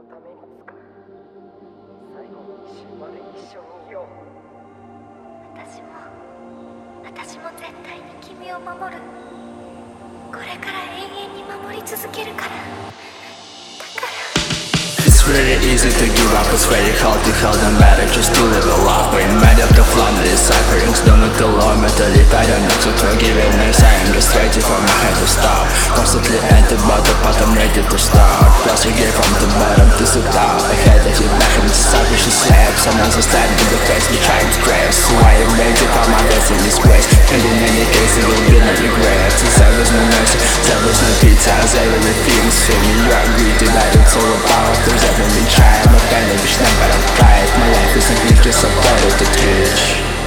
ために使う。最後の一瞬まで一緒にいよう。 私も絶対に君を守る。これから永遠に守り続けるから。 It's really easy to give up, it's very hard to hold on better just to live a life. We're made of the flamly sufferings, don't look the Lord mentally better not to forgiveness. I am just waiting for my head to stop. Constantly at the bottom, but I'm ready to start. Plus you get from the bottom to the top. Ahead of you back in the selfish slabs. I'm also standing in the face, we trying to grace. So I am ready for my best in this grace. And in any case it will be no regret. Since there was no mercy, there was no pizza. There will be feelings for me, you agree to that it's all about. I've been trying, my family wish never I've tried. My life isn't just a better to teach.